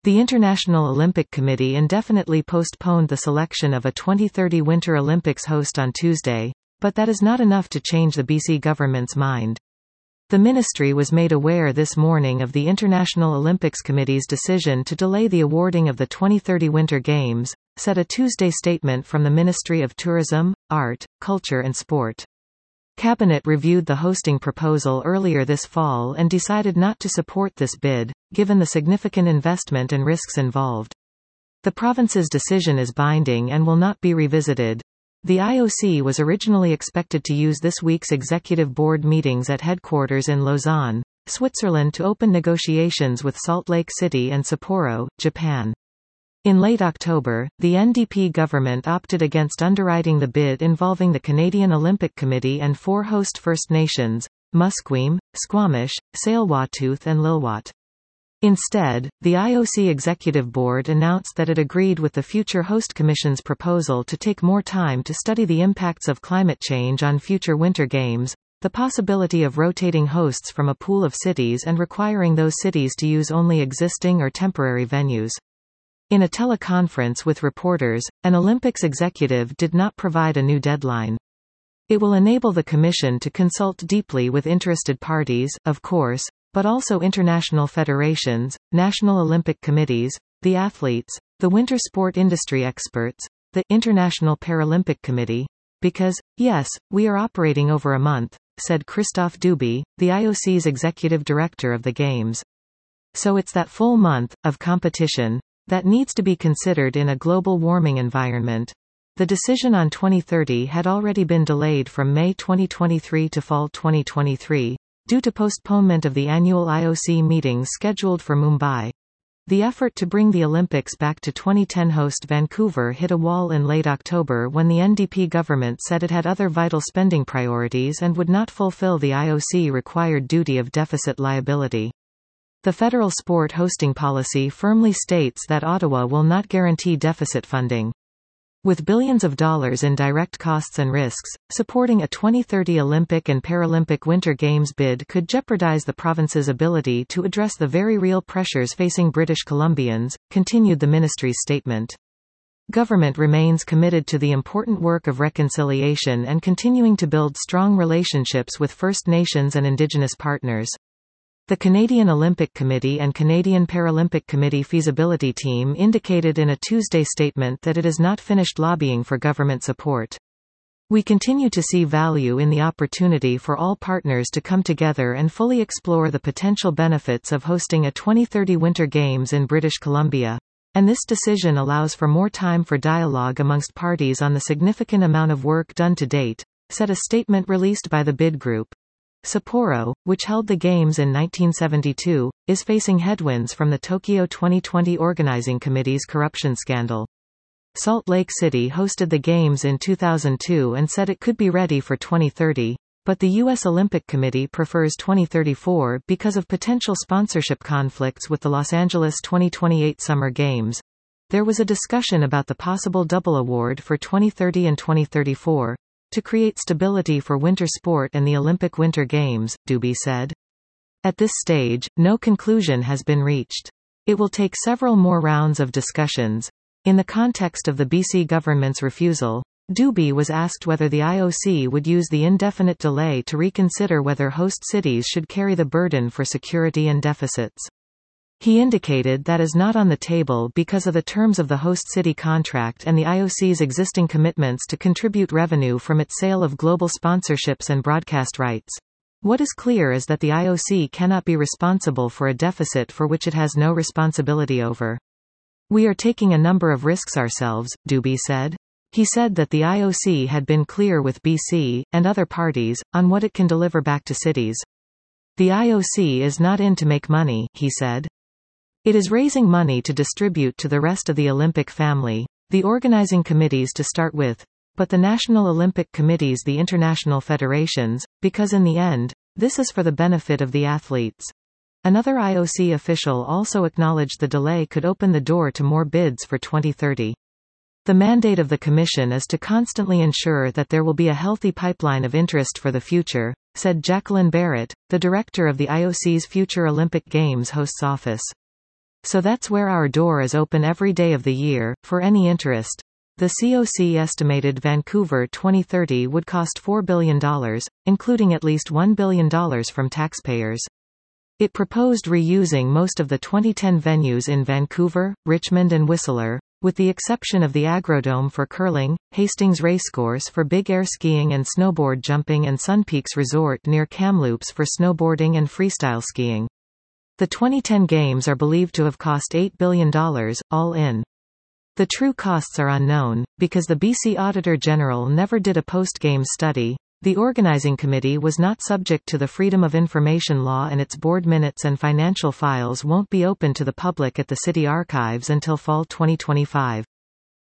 The International Olympic Committee indefinitely postponed the selection of a 2030 Winter Olympics host on Tuesday, but that is not enough to change the BC government's mind. The ministry was made aware this morning of the International Olympics Committee's decision to delay the awarding of the 2030 Winter Games, said a Tuesday statement from the Ministry of Tourism, Art, Culture and Sport. Cabinet reviewed the hosting proposal earlier this fall and decided not to support this bid, given the significant investment and risks involved. The province's decision is binding and will not be revisited. The IOC was originally expected to use this week's executive board meetings at headquarters in Lausanne, Switzerland to open negotiations with Salt Lake City and Sapporo, Japan. In late October, the NDP government opted against underwriting the bid involving the Canadian Olympic Committee and 4 host First Nations, Musqueam, Squamish, Tsleil-Waututh and Lil'wat. Instead, the IOC Executive Board announced that it agreed with the Future Host Commission's proposal to take more time to study the impacts of climate change on future Winter Games, the possibility of rotating hosts from a pool of cities and requiring those cities to use only existing or temporary venues. In a teleconference with reporters, an Olympics executive did not provide a new deadline. It will enable the Commission to consult deeply with interested parties, of course, but also international federations, national Olympic committees, the athletes, the winter sport industry experts, the International Paralympic Committee. Because, yes, we are operating over a month, said Christophe Duby, the IOC's executive director of the Games. So it's that full month, of competition, that needs to be considered in a global warming environment. The decision on 2030 had already been delayed from May 2023 to fall 2023, due to postponement of the annual IOC meetings scheduled for Mumbai. The effort to bring the Olympics back to 2010 host Vancouver hit a wall in late October when the NDP government said it had other vital spending priorities and would not fulfill the IOC-required duty of deficit liability. The federal sport hosting policy firmly states that Ottawa will not guarantee deficit funding. With billions of dollars in direct costs and risks, supporting a 2030 Olympic and Paralympic Winter Games bid could jeopardize the province's ability to address the very real pressures facing British Columbians, continued the ministry's statement. Government remains committed to the important work of reconciliation and continuing to build strong relationships with First Nations and Indigenous partners. The Canadian Olympic Committee and Canadian Paralympic Committee feasibility team indicated in a Tuesday statement that it has not finished lobbying for government support. We continue to see value in the opportunity for all partners to come together and fully explore the potential benefits of hosting a 2030 Winter Games in British Columbia. And this decision allows for more time for dialogue amongst parties on the significant amount of work done to date, said a statement released by the bid group. Sapporo, which held the Games in 1972, is facing headwinds from the Tokyo 2020 Organizing Committee's corruption scandal. Salt Lake City hosted the Games in 2002 and said it could be ready for 2030, but the U.S. Olympic Committee prefers 2034 because of potential sponsorship conflicts with the Los Angeles 2028 Summer Games. There was a discussion about the possible double award for 2030 and 2034. To create stability for winter sport and the Olympic Winter Games, Duby said. At this stage, no conclusion has been reached. It will take several more rounds of discussions. In the context of the BC government's refusal, Duby was asked whether the IOC would use the indefinite delay to reconsider whether host cities should carry the burden for security and deficits. He indicated that is not on the table because of the terms of the host city contract and the IOC's existing commitments to contribute revenue from its sale of global sponsorships and broadcast rights. What is clear is that the IOC cannot be responsible for a deficit for which it has no responsibility over. We are taking a number of risks ourselves, Duby said. He said that the IOC had been clear with BC, and other parties, on what it can deliver back to cities. The IOC is not in to make money, he said. It is raising money to distribute to the rest of the Olympic family, the organizing committees to start with, but the national Olympic committees, the international federations, because in the end, this is for the benefit of the athletes. Another IOC official also acknowledged the delay could open the door to more bids for 2030. The mandate of the Commission is to constantly ensure that there will be a healthy pipeline of interest for the future, said Jacqueline Barrett, the director of the IOC's Future Olympic Games Hosts Office. So that's where our door is open every day of the year, for any interest. The COC estimated Vancouver 2030 would cost $4 billion, including at least $1 billion from taxpayers. It proposed reusing most of the 2010 venues in Vancouver, Richmond and Whistler, with the exception of the Agrodome for curling, Hastings Racecourse for big air skiing and snowboard jumping, and Sun Peaks Resort near Kamloops for snowboarding and freestyle skiing. The 2010 games are believed to have cost $8 billion, all in. The true costs are unknown, because the BC Auditor General never did a post-game study. The organizing committee was not subject to the Freedom of Information Law, and its board minutes and financial files won't be open to the public at the City Archives until fall 2025.